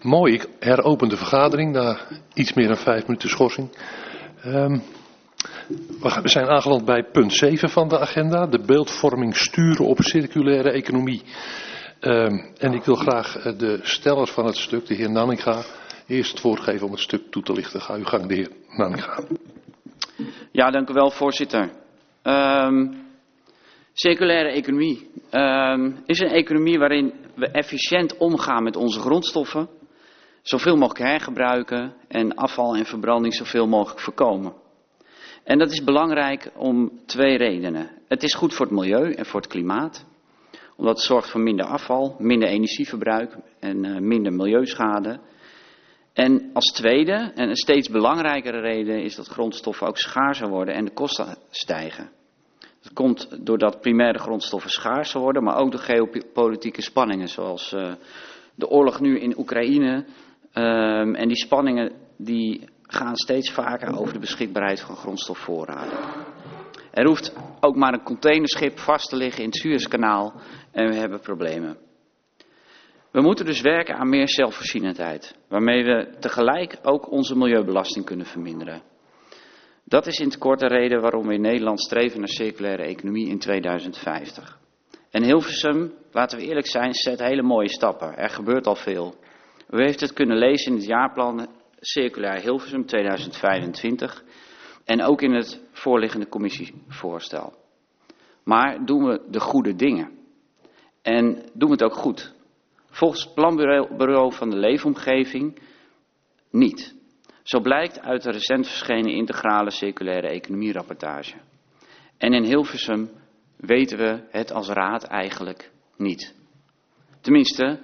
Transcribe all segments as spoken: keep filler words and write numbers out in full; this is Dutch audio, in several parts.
Mooi, ik heropen de vergadering na iets meer dan vijf minuten schorsing. Um, we zijn aangeland bij punt zeven van de agenda, de beeldvorming sturen op circulaire economie. Um, en ik wil graag de steller van het stuk, de heer Nanninga, eerst het woord geven om het stuk toe te lichten. Ga uw gang, de heer Nanninga. Ja, dank u wel, voorzitter. Um, circulaire economie um, is een economie waarin we efficiënt omgaan met onze grondstoffen, zoveel mogelijk hergebruiken en afval en verbranding zoveel mogelijk voorkomen. En dat is belangrijk om twee redenen. Het is goed voor het milieu en voor het klimaat, omdat het zorgt voor minder afval, minder energieverbruik en uh, minder milieuschade. En als tweede, en een steeds belangrijkere reden, is dat grondstoffen ook schaarser worden en de kosten stijgen. Dat komt doordat primaire grondstoffen schaarser worden, maar ook door geopolitieke spanningen, zoals uh, de oorlog nu in Oekraïne. Um, en die spanningen die gaan steeds vaker over de beschikbaarheid van grondstofvoorraden. Er hoeft ook maar een containerschip vast te liggen in het Suezkanaal en we hebben problemen. We moeten dus werken aan meer zelfvoorzienendheid, waarmee we tegelijk ook onze milieubelasting kunnen verminderen. Dat is in het kort de reden waarom we in Nederland streven naar circulaire economie in tweeduizend vijftig. En Hilversum, laten we eerlijk zijn, zet hele mooie stappen. Er gebeurt al veel. U heeft het kunnen lezen in het jaarplan Circulair Hilversum tweeduizend vijfentwintig en ook in het voorliggende commissievoorstel. Maar doen we de goede dingen? En doen we het ook goed? Volgens het planbureau van de leefomgeving niet. Zo blijkt uit de recent verschenen integrale circulaire economie-rapportage. En in Hilversum weten we het als raad eigenlijk niet. Tenminste,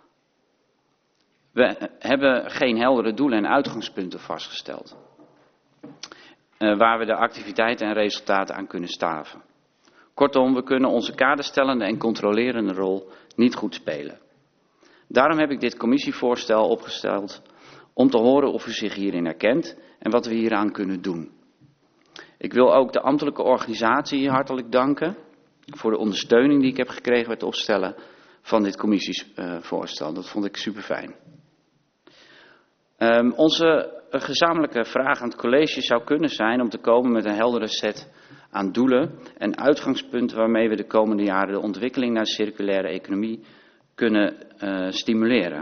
we hebben geen heldere doelen en uitgangspunten vastgesteld. Uh, waar we de activiteiten en resultaten aan kunnen staven. Kortom, we kunnen onze kaderstellende en controlerende rol niet goed spelen. Daarom heb ik dit commissievoorstel opgesteld om te horen of u zich hierin herkent en wat we hieraan kunnen doen. Ik wil ook de ambtelijke organisatie hartelijk danken voor de ondersteuning die ik heb gekregen bij het opstellen van dit commissievoorstel. Dat vond ik super fijn. Um, onze gezamenlijke vraag aan het college zou kunnen zijn om te komen met een heldere set aan doelen en uitgangspunten waarmee we de komende jaren de ontwikkeling naar circulaire economie kunnen uh, stimuleren.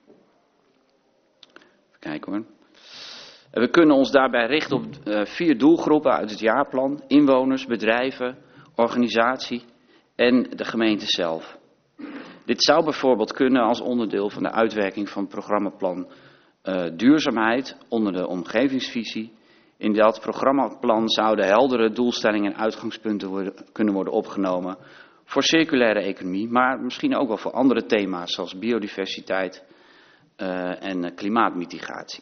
Even kijken hoor. We kunnen ons daarbij richten op uh, vier doelgroepen uit het jaarplan: inwoners, bedrijven, organisatie en de gemeente zelf. Dit zou bijvoorbeeld kunnen als onderdeel van de uitwerking van het programmaplan uh, duurzaamheid onder de omgevingsvisie. In dat programmaplan zouden heldere doelstellingen en uitgangspunten worden, kunnen worden opgenomen voor circulaire economie, maar misschien ook wel voor andere thema's zoals biodiversiteit uh, en klimaatmitigatie.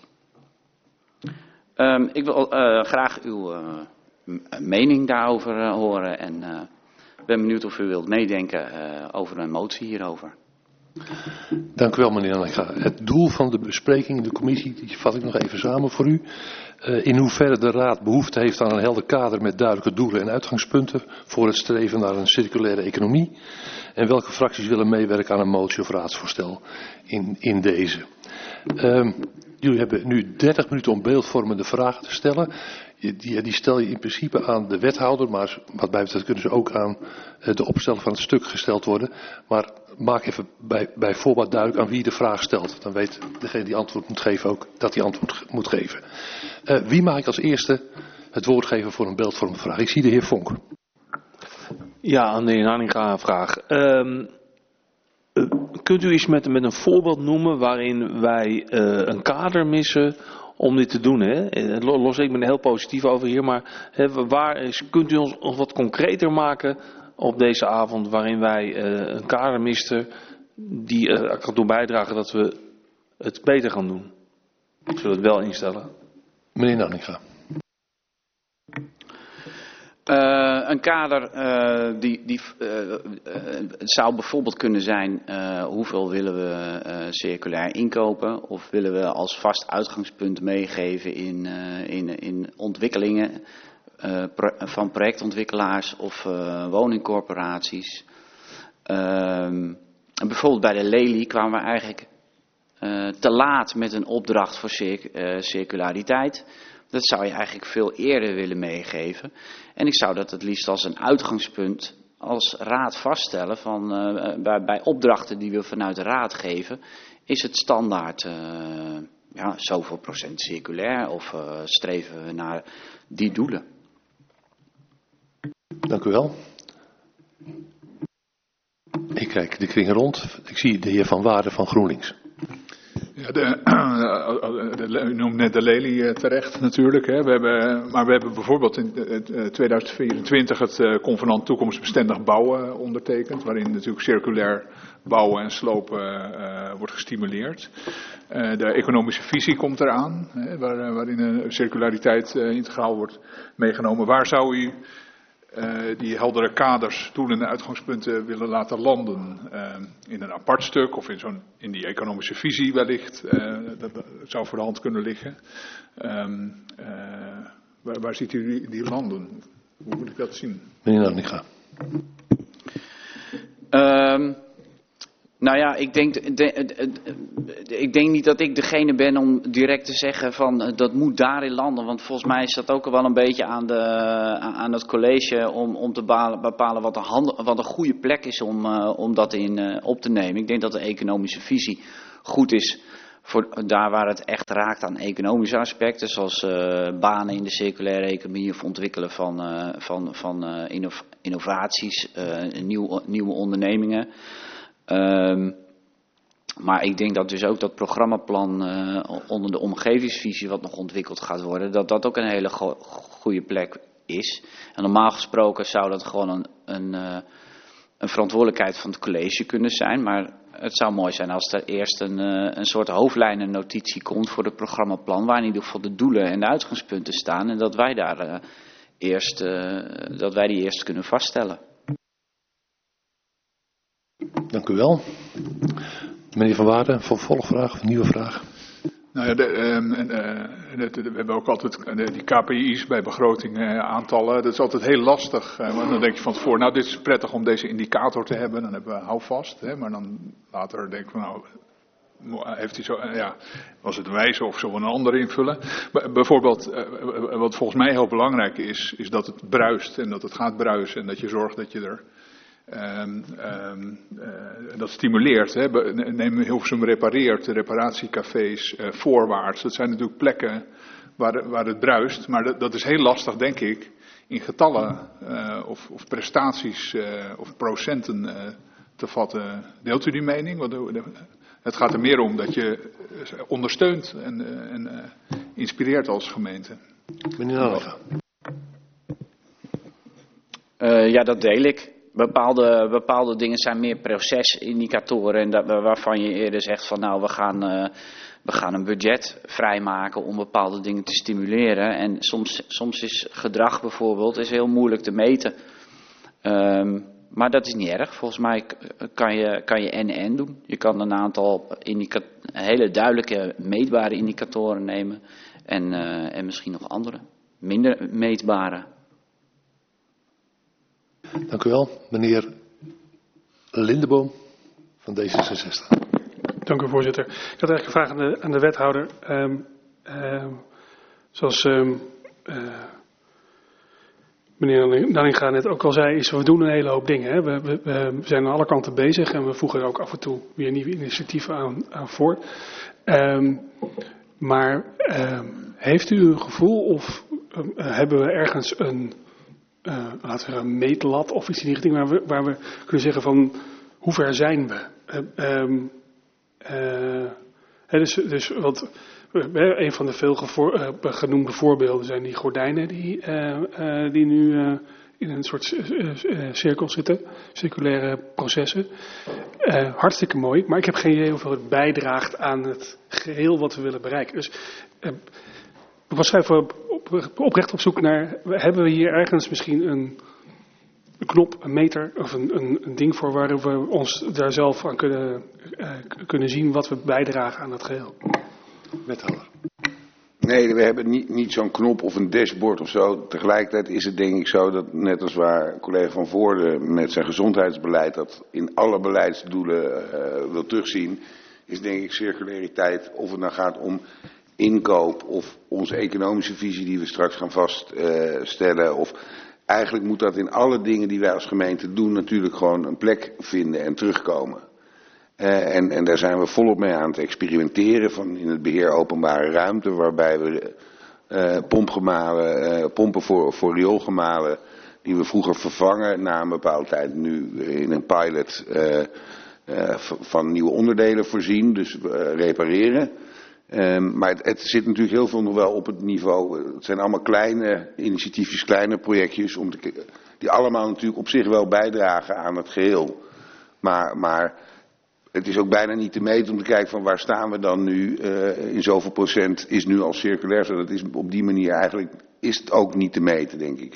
Um, ik wil uh, graag uw uh, mening daarover uh, horen en uh, ben benieuwd of u wilt meedenken uh, over een motie hierover. Dank u wel, meneer Nanninga. Het doel van de bespreking in de commissie, die vat ik nog even samen voor u. Uh, in hoeverre de Raad behoefte heeft aan een helder kader met duidelijke doelen en uitgangspunten voor het streven naar een circulaire economie. En welke fracties willen meewerken aan een motie of raadsvoorstel in, in deze. Uh, jullie hebben nu dertig minuten om beeldvormende vragen te stellen. Die, die stel je in principe aan de wethouder, maar wat mij betreft kunnen ze ook aan de opsteller van het stuk gesteld worden. Maar maak even bij, bij voorbaat duidelijk aan wie de vraag stelt. Dan weet degene die antwoord moet geven ook dat hij antwoord moet geven. Uh, wie mag ik als eerste het woord geven voor een beeldvormende vraag? Ik zie de heer Vonk. Ja, aan de heer Nanninga een vraag. Um, uh, kunt u eens met, met een voorbeeld noemen waarin wij uh, een kader missen om dit te doen? Hè? Los, ik ben er heel positief over hier, maar hè, waar is, kunt u ons, ons wat concreter maken op deze avond waarin wij uh, een kader misten die uh, kan doen bijdragen dat we het beter gaan doen? Ik wil het wel instellen. Meneer Nanninga. Uh, een kader uh, die, die uh, uh, zou bijvoorbeeld kunnen zijn uh, hoeveel willen we uh, circulair inkopen of willen we als vast uitgangspunt meegeven in, uh, in, in ontwikkelingen uh, pro van projectontwikkelaars of uh, woningcorporaties. Uh, bijvoorbeeld bij de Lely kwamen we eigenlijk uh, te laat met een opdracht voor cir- uh, circulariteit. Dat zou je eigenlijk veel eerder willen meegeven. En ik zou dat het liefst als een uitgangspunt als raad vaststellen van uh, bij, bij opdrachten die we vanuit de raad geven, is het standaard uh, ja, zoveel procent circulair of uh, streven we naar die doelen. Dank u wel. Ik kijk de kring rond. Ik zie de heer Van Waarden van GroenLinks. Ja, de, de, u noemt net de lelie terecht natuurlijk. Hè. We hebben, maar we hebben bijvoorbeeld in tweeduizend vierentwintig het convenant toekomstbestendig bouwen ondertekend. Waarin natuurlijk circulair bouwen en slopen uh, wordt gestimuleerd. Uh, de economische visie komt eraan. Hè, waar, waarin uh, circulariteit uh, integraal wordt meegenomen. Waar zou u Uh, die heldere kaders, doelen en uitgangspunten willen laten landen uh, in een apart stuk of in, zo'n, in die economische visie wellicht, uh, dat, dat zou voor de hand kunnen liggen. Um, uh, waar, waar ziet u die, die landen? Hoe moet ik dat zien? Meneer Nanninga. Um, nou ja, ik denk, de, de, de, de, ik denk niet dat ik degene ben om direct te zeggen van uh, dat moet daarin landen. Want volgens mij is dat ook wel een beetje aan, de, aan het college om, om te bepalen, bepalen wat, een hand, wat een goede plek is om, uh, om dat in uh, op te nemen. Ik denk dat de economische visie goed is voor daar waar het echt raakt aan economische aspecten. Zoals uh, banen in de circulaire economie of ontwikkelen van, uh, van, van uh, innov- innovaties, uh, nieuw, nieuwe ondernemingen. Um, maar ik denk dat dus ook dat programmaplan uh, onder de omgevingsvisie wat nog ontwikkeld gaat worden, dat dat ook een hele go- goede plek is. En normaal gesproken zou dat gewoon een, een, uh, een verantwoordelijkheid van het college kunnen zijn. Maar het zou mooi zijn als er eerst een, uh, een soort hoofdlijnennotitie komt voor het programmaplan, waar in ieder geval de doelen en de uitgangspunten staan. En dat wij, daar, uh, eerst, uh, dat wij die eerst kunnen vaststellen. Dank u wel. Meneer Van Waarden, vervolgvraag of een nieuwe vraag? Nou ja, de, um, uh, de, de, we hebben ook altijd de, die K P I's bij begroting uh, aantallen. Dat is altijd heel lastig. Uh, want dan denk je van tevoren, nou dit is prettig om deze indicator te hebben. Dan hebben we houvast. Hè, maar dan later denk ik, nou, heeft hij zo, uh, ja, was het wijze of zo een ander invullen. B- bijvoorbeeld, uh, wat volgens mij heel belangrijk is, is dat het bruist en dat het gaat bruisen. En dat je zorgt dat je er... Um, um, uh, dat stimuleert. Hè. Neem Hilversum repareert, de reparatiecafés, uh, voorwaarts. Dat zijn natuurlijk plekken waar, waar het bruist. Maar dat, dat is heel lastig, denk ik, in getallen uh, of, of prestaties uh, of procenten uh, te vatten. Deelt u die mening? Want het gaat er meer om dat je ondersteunt en, uh, en uh, inspireert als gemeente. Meneer Nanninga. Uh, ja, dat deel ik. Bepaalde, bepaalde dingen zijn meer procesindicatoren en dat, waarvan je eerder zegt van nou we gaan, uh, we gaan een budget vrijmaken om bepaalde dingen te stimuleren. En soms, soms is gedrag bijvoorbeeld is heel moeilijk te meten. Um, maar dat is niet erg. Volgens mij kan je, kan je en-en doen. Je kan een aantal indica- hele duidelijke meetbare indicatoren nemen en, uh, en misschien nog andere, minder meetbare. Dank u wel. Meneer Lindeboom van D zesenzestig. Dank u, voorzitter. Ik had eigenlijk een vraag aan de, aan de wethouder. Um, um, zoals um, uh, meneer Nanninga net ook al zei, is we doen een hele hoop dingen. Hè. We, we, we zijn aan alle kanten bezig en we voegen er ook af en toe weer nieuwe initiatieven aan, aan voor. Um, maar um, heeft u een gevoel of um, hebben we ergens een... Uh, laten we zeggen, een meetlat of iets in die richting waar we, waar we kunnen zeggen van hoe ver zijn we? Uh, um, uh, hè, dus, dus wat, uh, een van de veel gevoor, uh, genoemde voorbeelden zijn die gordijnen die, uh, uh, die nu uh, in een soort uh, uh, cirkel zitten, circulaire processen. Uh, hartstikke mooi, maar ik heb geen idee hoeveel het bijdraagt aan het geheel wat we willen bereiken. Dus uh, ik was even oprecht op zoek naar, hebben we hier ergens misschien een, een knop, een meter of een, een, een ding voor waar we ons daar zelf aan kunnen, uh, kunnen zien wat we bijdragen aan het geheel? Wethouder. Nee, we hebben niet, niet zo'n knop of een dashboard of zo. Tegelijkertijd is het denk ik zo dat net als waar collega Van Voorde met zijn gezondheidsbeleid dat in alle beleidsdoelen uh, wil terugzien, is denk ik circulariteit, of het nou gaat om inkoop of onze economische visie die we straks gaan vaststellen. Uh, of eigenlijk moet dat in alle dingen die wij als gemeente doen natuurlijk gewoon een plek vinden en terugkomen. Uh, en, en daar zijn we volop mee aan het experimenteren van in het beheer openbare ruimte, waarbij we uh, pompgemalen, uh, pompen voor, voor rioolgemalen die we vroeger vervangen na een bepaalde tijd nu in een pilot uh, uh, van nieuwe onderdelen voorzien, dus uh, repareren. Um, maar het, het zit natuurlijk heel veel nog wel op het niveau. Het zijn allemaal kleine initiatiefjes, kleine projectjes, om te, die allemaal natuurlijk op zich wel bijdragen aan het geheel. Maar, maar het is ook bijna niet te meten om te kijken van waar staan we dan nu. Uh, in zoveel procent is nu al circulair. Zo dat is op die manier eigenlijk is het ook niet te meten, denk ik.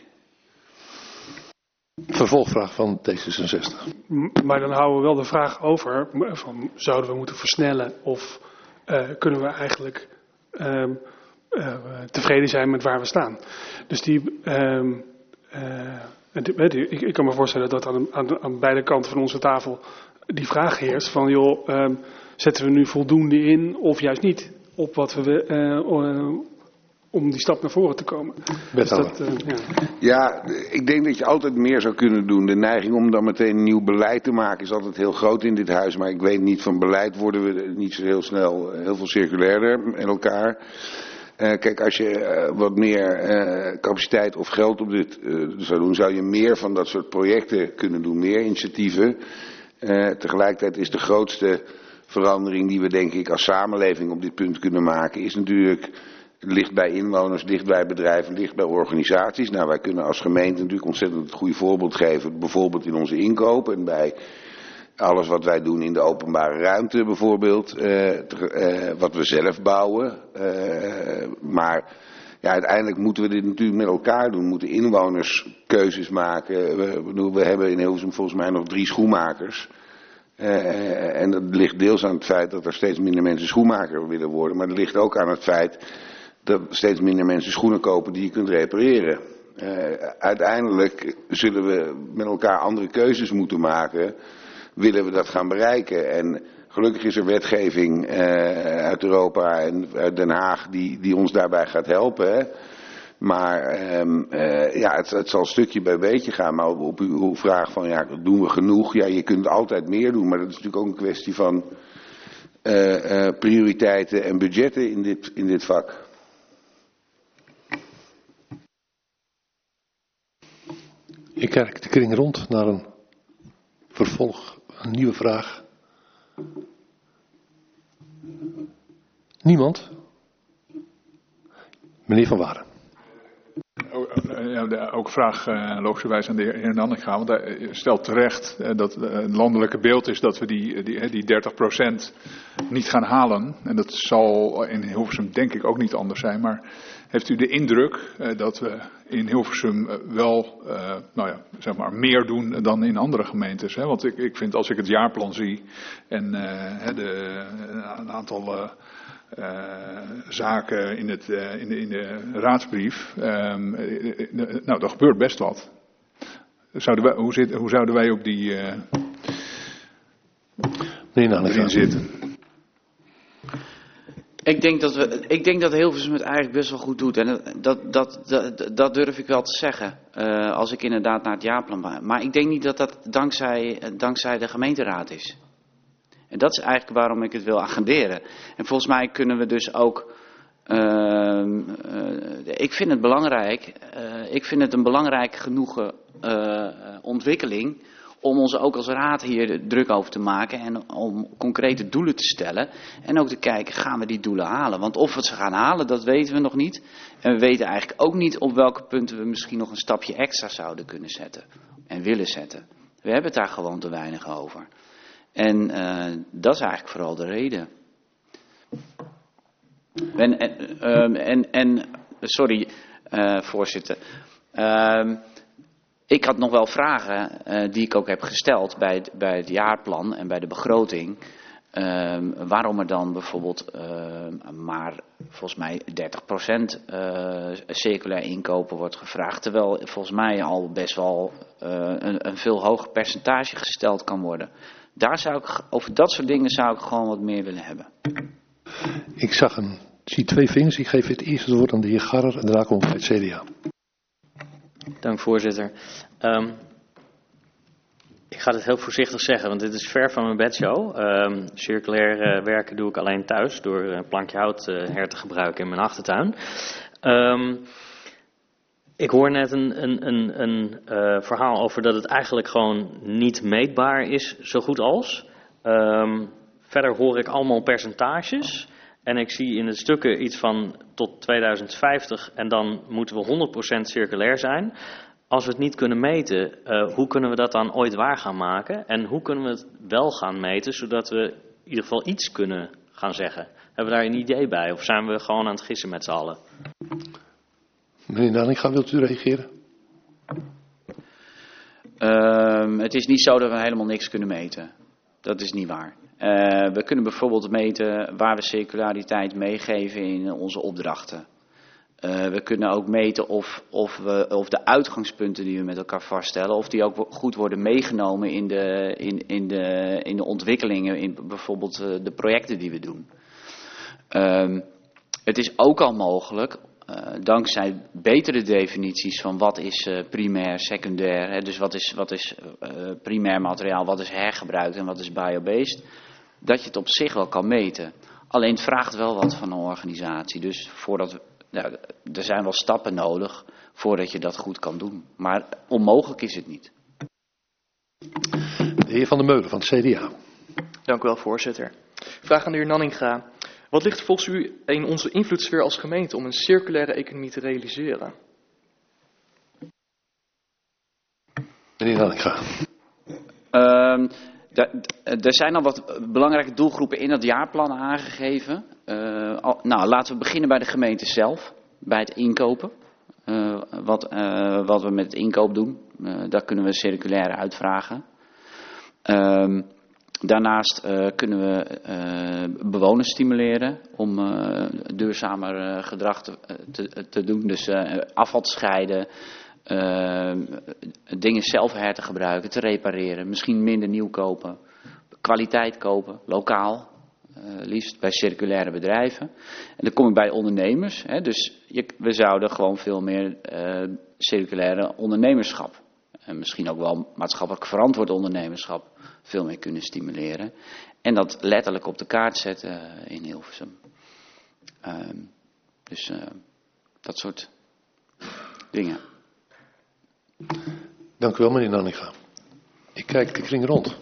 Vervolgvraag van D zesenzestig. Maar dan houden we wel de vraag over, van, zouden we moeten versnellen of uh, kunnen we eigenlijk uh, uh, tevreden zijn met waar we staan. Dus die, uh, uh, die, die ik, ik kan me voorstellen dat aan, aan, aan beide kanten van onze tafel die vraag heerst van joh, uh, zetten we nu voldoende in of juist niet op wat we uh, uh, om die stap naar voren te komen. Dus dat, uh, ja. ja, ik denk dat je altijd meer zou kunnen doen. De neiging om dan meteen een nieuw beleid te maken is altijd heel groot in dit huis. Maar ik weet niet, van beleid worden we niet zo heel snel heel veel circulairder met elkaar. Uh, kijk, als je uh, wat meer uh, capaciteit of geld op dit uh, zou doen, zou je meer van dat soort projecten kunnen doen, meer initiatieven. Uh, tegelijkertijd is de grootste verandering die we denk ik als samenleving op dit punt kunnen maken, is natuurlijk ligt bij inwoners, ligt bij bedrijven, ligt bij organisaties. Nou, wij kunnen als gemeente natuurlijk ontzettend het goede voorbeeld geven, bijvoorbeeld in onze inkoop en bij alles wat wij doen in de openbare ruimte bijvoorbeeld, uh, uh, wat we zelf bouwen. Uh, maar ja, uiteindelijk moeten we dit natuurlijk met elkaar doen. We moeten inwoners keuzes maken. We, we hebben in Hilversum volgens mij nog drie schoenmakers. Uh, en dat ligt deels aan het feit dat er steeds minder mensen schoenmaker willen worden. Maar dat ligt ook aan het feit dat steeds minder mensen schoenen kopen die je kunt repareren. Uh, uiteindelijk zullen we met elkaar andere keuzes moeten maken. Willen we dat gaan bereiken? En gelukkig is er wetgeving uh, uit Europa en uit Den Haag die, die ons daarbij gaat helpen. Hè? Maar um, uh, ja, het, het zal stukje bij beetje gaan. Maar op, op uw vraag van ja, doen we genoeg? Ja, je kunt altijd meer doen. Maar dat is natuurlijk ook een kwestie van uh, uh, prioriteiten en budgetten in dit, in dit vak. Ik kijk de kring rond naar een vervolg, een nieuwe vraag. Niemand? Meneer Van Waren. Ook een vraag uh, logischerwijs aan de heer Nanninga. Want hij stelt terecht uh, dat uh, het landelijke beeld is dat we die, die, die dertig procent niet gaan halen. En dat zal in Hilversum denk ik ook niet anders zijn. Maar heeft u de indruk uh, dat we in Hilversum uh, wel uh, nou ja, zeg maar meer doen dan in andere gemeentes? Hè? Want ik, ik vind als ik het jaarplan zie en uh, de, een aantal Uh, Uh, zaken in, het, uh, in, de, in de raadsbrief. Um, uh, nou, er gebeurt best wat. Zouden wij, hoe, zit, hoe zouden wij op die uh, nee, nou, erin zitten? Ik denk dat we, ik denk dat Hilversum het eigenlijk best wel goed doet. En dat, dat, dat, dat durf ik wel te zeggen. Uh, als ik inderdaad naar het jaarplan ga. Maar ik denk niet dat dat dankzij, dankzij de gemeenteraad is. En dat is eigenlijk waarom ik het wil agenderen. En volgens mij kunnen we dus ook. Uh, uh, ik vind het belangrijk. Uh, ik vind het een belangrijk genoegen uh, ontwikkeling. Om ons ook als raad hier druk over te maken. En om concrete doelen te stellen. En ook te kijken, gaan we die doelen halen? Want of we ze gaan halen, dat weten we nog niet. En we weten eigenlijk ook niet op welke punten we misschien nog een stapje extra zouden kunnen zetten. En willen zetten. We hebben het daar gewoon te weinig over. En uh, dat is eigenlijk vooral de reden. En, en, en, en sorry, uh, voorzitter. Uh, ik had nog wel vragen uh, die ik ook heb gesteld bij het, bij het jaarplan en bij de begroting. Uh, waarom er dan bijvoorbeeld uh, maar volgens mij dertig procent uh, circulair inkopen wordt gevraagd. Terwijl volgens mij al best wel uh, een, een veel hoger percentage gesteld kan worden. Daar zou ik, over dat soort dingen zou ik gewoon wat meer willen hebben. Ik zag een, zie twee vingers. Ik geef het eerst het woord aan de heer Garrer en daarna komt het C D A. Dank voorzitter. Um, ik ga het heel voorzichtig zeggen, want dit is ver van mijn bedshow. Um, circulair uh, werken doe ik alleen thuis door een plankje hout uh, her te gebruiken in mijn achtertuin. Um, ik hoor net een, een, een, een uh, verhaal over dat het eigenlijk gewoon niet meetbaar is, zo goed als. Um, verder hoor ik allemaal percentages. En ik zie in de stukken iets van tot tweeduizend vijftig en dan moeten we honderd procent circulair zijn. Als we het niet kunnen meten, uh, hoe kunnen we dat dan ooit waar gaan maken? En hoe kunnen we het wel gaan meten, zodat we in ieder geval iets kunnen gaan zeggen? Hebben we daar een idee bij? Of zijn we gewoon aan het gissen met z'n allen? Meneer Nanninga, wilt u reageren? Uh, het is niet zo dat we helemaal niks kunnen meten. Dat is niet waar. Uh, we kunnen bijvoorbeeld meten waar we circulariteit meegeven in onze opdrachten. Uh, we kunnen ook meten of, of, we, of de uitgangspunten die we met elkaar vaststellen, of die ook goed worden meegenomen in de, in, in de, in de ontwikkelingen, in bijvoorbeeld uh, de projecten die we doen. Uh, het is ook al mogelijk, uh, dankzij betere definities van wat is uh, primair, secundair, hè, dus wat is, wat is uh, primair materiaal, wat is hergebruikt en wat is biobased, dat je het op zich wel kan meten. Alleen het vraagt wel wat van een organisatie, dus voordat we, ja, er zijn wel stappen nodig voordat je dat goed kan doen. Maar onmogelijk is het niet. De heer Van der Meulen van het C D A. Dank u wel, voorzitter. Vraag aan de heer Nanninga. Wat ligt volgens u in onze invloedssfeer als gemeente om een circulaire economie te realiseren? Meneer Nanninga. Uh, Er zijn al wat belangrijke doelgroepen in het jaarplan aangegeven. Uh, al, nou, laten we beginnen bij de gemeente zelf, bij het inkopen. Uh, wat, uh, wat we met het inkoop doen, uh, daar kunnen we circulair uitvragen. Uh, daarnaast uh, kunnen we uh, bewoners stimuleren om uh, duurzamer uh, gedrag te, te, te doen. Dus uh, afval te scheiden. Uh, dingen zelf her te gebruiken, te repareren, misschien minder nieuw kopen, kwaliteit kopen, lokaal, uh, liefst bij circulaire bedrijven. En dan kom ik bij ondernemers, hè, dus je, we zouden gewoon veel meer uh, circulaire ondernemerschap, en misschien ook wel maatschappelijk verantwoord ondernemerschap, veel meer kunnen stimuleren. En dat letterlijk op de kaart zetten uh, in Hilversum. Uh, dus uh, dat soort dingen. Dank u wel, meneer Nanninga. Ik kijk de kring rond.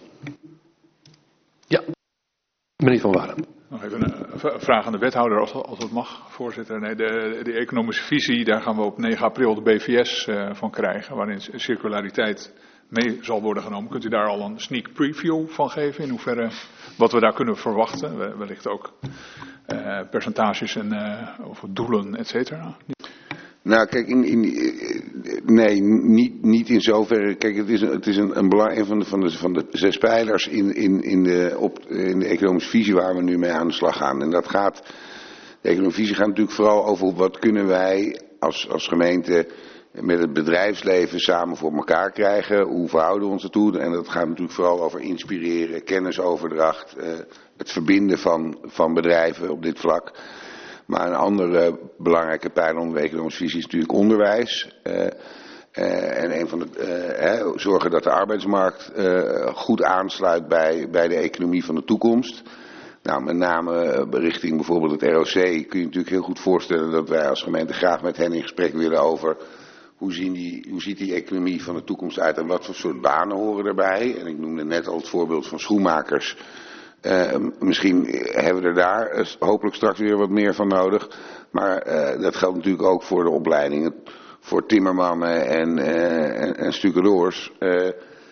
Ja, meneer Van Waren. Nog even een vraag aan de wethouder, als, als het mag, voorzitter. Nee, de, de economische visie, daar gaan we op negen april de B V S uh, van krijgen, waarin circulariteit mee zal worden genomen. Kunt u daar al een sneak preview van geven, in hoeverre wat we daar kunnen verwachten? Wellicht ook uh, percentages en uh, of doelen, et cetera. Nou, kijk, in, in, nee, niet, niet in zoverre. Kijk, het is, het is een, een, belang, een van, de, van, de, van de zes pijlers in, in, in, de, op, in de economische visie waar we nu mee aan de slag gaan. En dat gaat, de economische visie gaat natuurlijk vooral over wat kunnen wij als, als gemeente met het bedrijfsleven samen voor elkaar krijgen. Hoe verhouden we ons ertoe? En dat gaat natuurlijk vooral over inspireren, kennisoverdracht, uh, het verbinden van, van bedrijven op dit vlak. Maar een andere uh, belangrijke pijler onder de economische visie is natuurlijk onderwijs. Uh, uh, en een van de, uh, hè, zorgen dat de arbeidsmarkt uh, goed aansluit bij, bij de economie van de toekomst. Nou, met name uh, richting bijvoorbeeld het R O C kun je natuurlijk heel goed voorstellen dat wij als gemeente graag met hen in gesprek willen over hoe, zien die, hoe ziet die economie van de toekomst uit en wat voor soort banen horen erbij. En ik noemde net al het voorbeeld van schoenmakers. Uh, misschien hebben we er daar uh, hopelijk straks weer wat meer van nodig. Maar uh, dat geldt natuurlijk ook voor de opleidingen. Voor timmermannen en, uh, en, en stucadoors. Uh,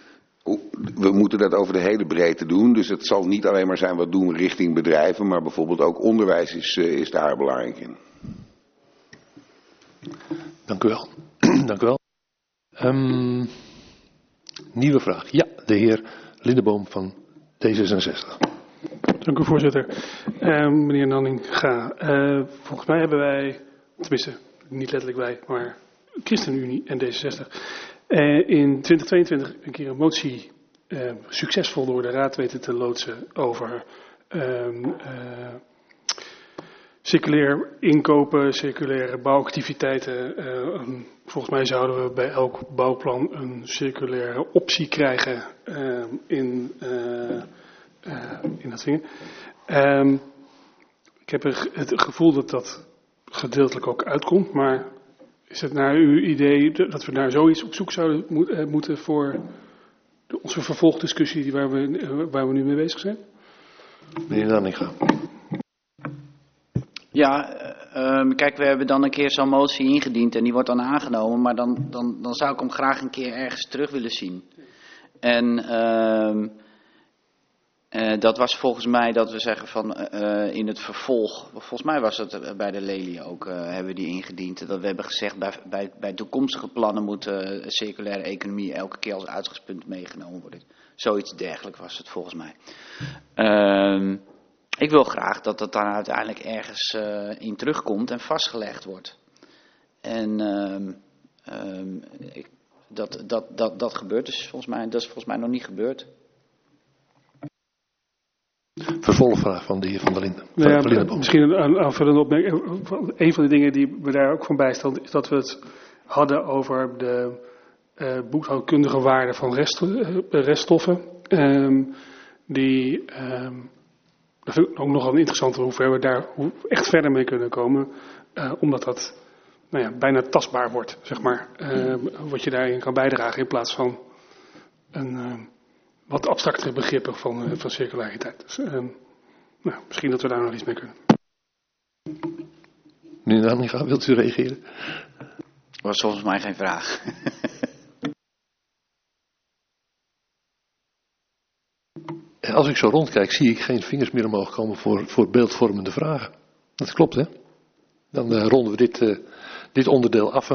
we moeten dat over de hele breedte doen. Dus het zal niet alleen maar zijn wat doen we richting bedrijven. Maar bijvoorbeeld ook onderwijs is, uh, is daar belangrijk in. Dank u wel. Dank u wel. Um, nieuwe vraag. Ja, de heer Lindeboom van D zesenzestig. Dank u, voorzitter. Uh, meneer Nanninga, uh, volgens mij hebben wij, tenminste niet letterlijk wij, maar ChristenUnie en D zesenzestig, uh, in twintig tweeëntwintig een keer een motie uh, succesvol door de raad weten te loodsen over um, uh, circulair inkopen, circulaire bouwactiviteiten. Uh, um, volgens mij zouden we bij elk bouwplan een circulaire optie krijgen uh, in, uh, uh, in dat ding. Um, ik heb het gevoel dat dat gedeeltelijk ook uitkomt, maar is het naar uw idee dat we naar zoiets op zoek zouden mo- uh, moeten voor de, onze vervolgdiscussie waar we, uh, waar we nu mee bezig zijn? Meneer Nanninga. Ja, um, kijk, we hebben dan een keer zo'n motie ingediend en die wordt dan aangenomen, maar dan, dan, dan zou ik hem graag een keer ergens terug willen zien. En um, uh, dat was volgens mij dat we zeggen van uh, in het vervolg, volgens mij was het bij de Lelie ook, uh, hebben we die ingediend. Dat we hebben gezegd bij, bij, bij toekomstige plannen moet uh, circulaire economie elke keer als uitgangspunt meegenomen worden. Zoiets dergelijks was het volgens mij. Um, Ik wil graag dat dat dan uiteindelijk ergens uh, in terugkomt en vastgelegd wordt. En um, um, ik, dat, dat, dat, dat gebeurt dus volgens mij, dat is volgens mij nog niet gebeurd. Vervolgvraag van de heer Van der Linden. Nou ja, Van Lindenboom. misschien een aanvullende opmerking. Een van de dingen die me daar ook van bijstelt is dat we het hadden over de uh, boekhoudkundige waarde van rest, uh, reststoffen. Um, die... Um, Dat vind ik ook nog een interessante hoe ver we daar hoe echt verder mee kunnen komen. Uh, omdat dat nou ja, bijna tastbaar wordt, zeg maar. Uh, wat je daarin kan bijdragen in plaats van een uh, wat abstractere begrippen van, uh, van circulariteit. Dus uh, nou, misschien dat we daar nog iets mee kunnen. Meneer Nanninga, wilt u reageren? Dat was volgens mij geen vraag. Als ik zo rondkijk, zie ik geen vingers meer omhoog komen voor, voor beeldvormende vragen. Dat klopt, hè? Dan uh, ronden we dit, uh, dit onderdeel af.